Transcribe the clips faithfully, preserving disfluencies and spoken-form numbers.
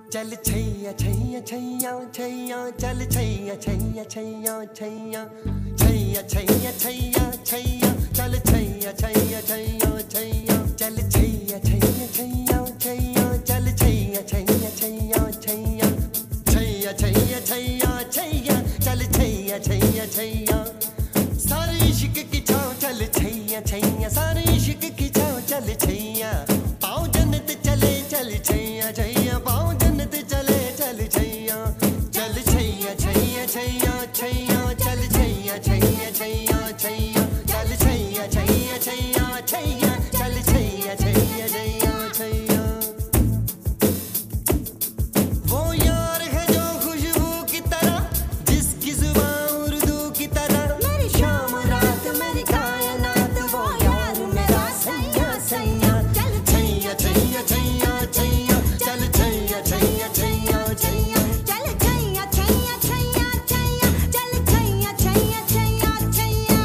चल छैया छैया छैया छैया चल छैया छैया छैया छैया छैया छैया छैया छैया चल छैया छैया छैया छैया चल छैया छैया छैया छैया चल छैया छैया छैया छैया छैया छैया छैया छैया चल छैया छैया छैया सारे इश्क की छाँव चल छैया छैया सारे इश्क की छाँव चल छैया पाँव जन्नत चले चल छैया छैया पाँव जन्नत चले चल छैया चल छैया छैया छैया छैया चल छैया छैया छैया छैया चल छैया छैया छैया छैया चल छैया छैया छैया छैया वो यार है जो खुशबू की तरह जिसकी जुबान उर्दू की तरह मेरी शाम रात मेरी कायनात वो यार मेरा सैया सैया चल छैया छैया छैया छैया चल छैया छैया छैया छैया चल छैया छैया छैया छैया चल छैया छैया छैया छैया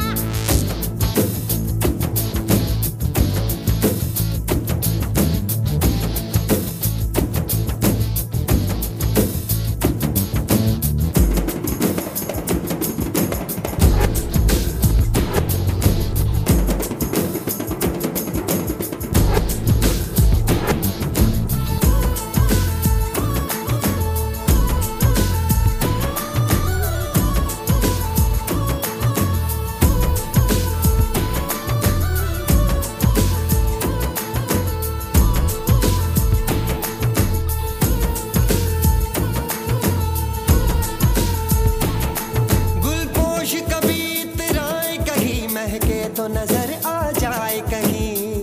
गुलपोश कभी इतराए कहीं महके तो नजर आ जाए कहीं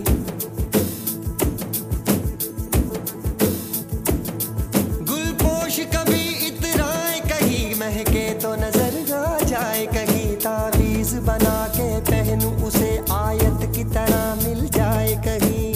गुलपोश कभी इतराए कहीं महके तो नजर आ जाए कहीं तावीज बना के पहनूं उसे आयत की तरह मिल जाए कहीं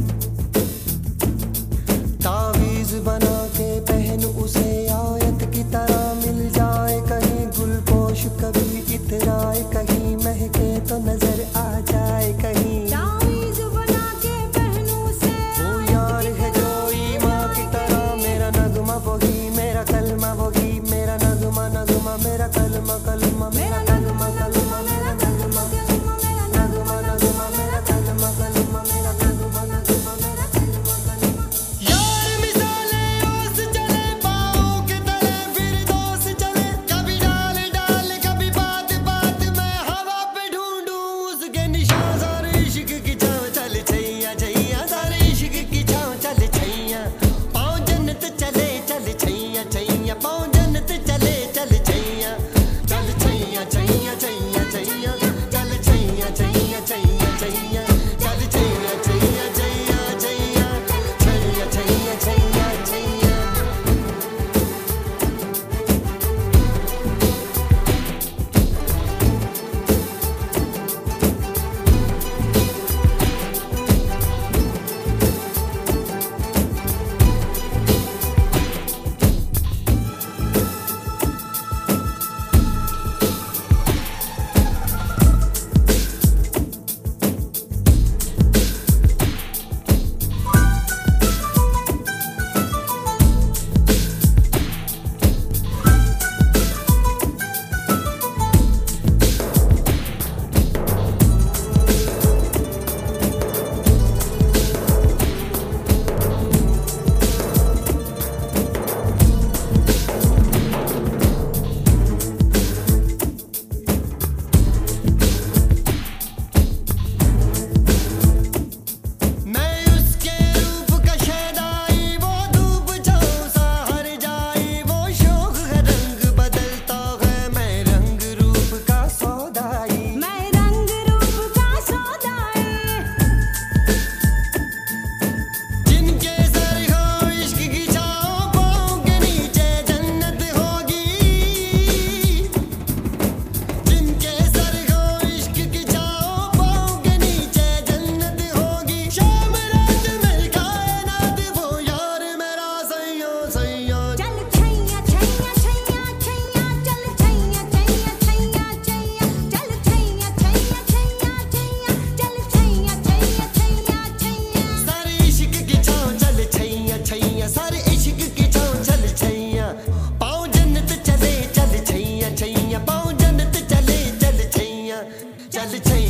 तावीज बना के पहनूं उसे आयत की तरह मिल जाए कहीं गुलपोश कभी इतराए कहीं महके तो नजर आ जाए कहीं तावीज़ बना के पहनूं से वो यार है जो ईमां की तरह मेरा नगमा वही मेरा कलमा वही मेरा नगमा नगमा मेरा कलमा कलमा मेरा नगमा कलमा मेरा नगमा मेरा नगमा नगमा मेरा कलमा कलमा मेरा नगमा नगमा मेरा कलमा कलमा यार मिसाले ओस चले पाँव के तले फिर दोस्त चले कभी डाल डाल कभी बात बात में हवा पे ढूंढूं उसके निशान सारे चल छैया